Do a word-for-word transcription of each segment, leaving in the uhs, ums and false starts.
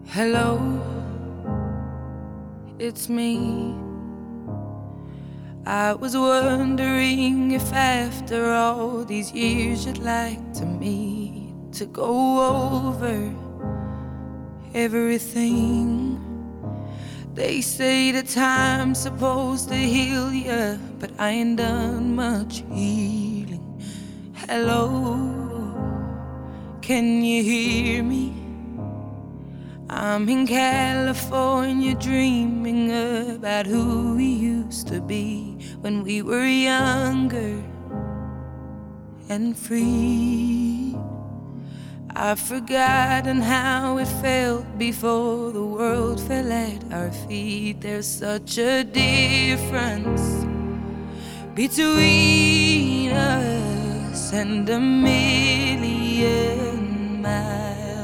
Hello, it's me. I was wondering if after all these years you'd like to meet to go over everything. They say the time's supposed to heal ya, but I ain't done much healing. Hello, can you hear me? I'm in California dreaming about who we used to be when we were younger and free. I've forgotten how it felt before the world fell at our feet. There's such a difference between us and a million miles.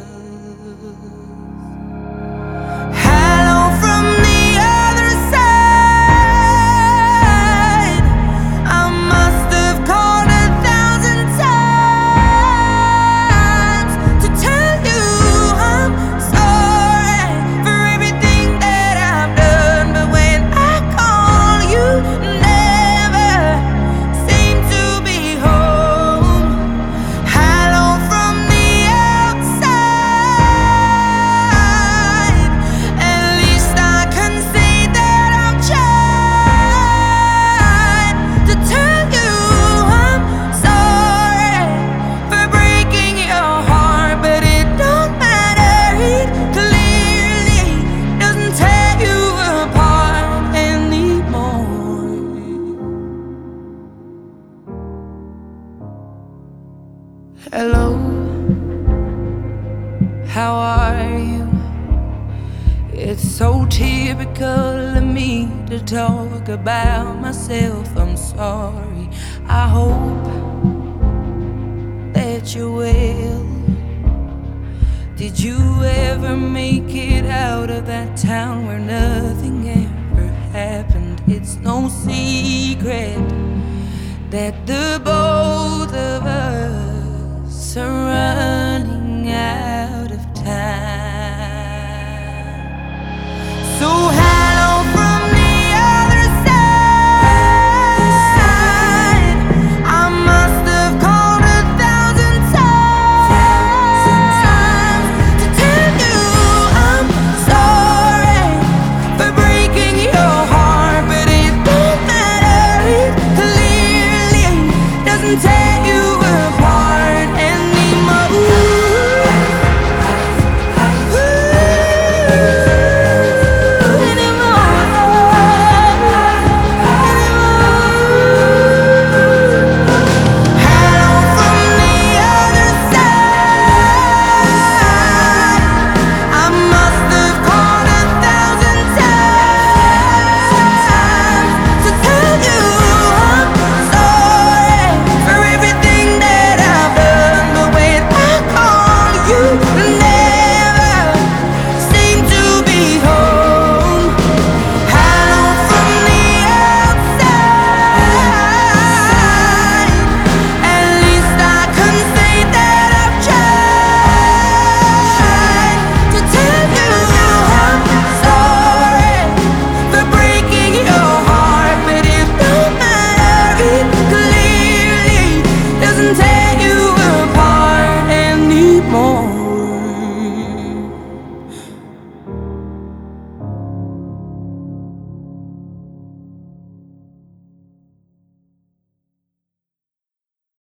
Hello, how are you? It's so typical of me to talk about myself. I'm sorry. I hope that you're well. Did you ever make it out of that town where nothing ever happened? It's no secret that the boat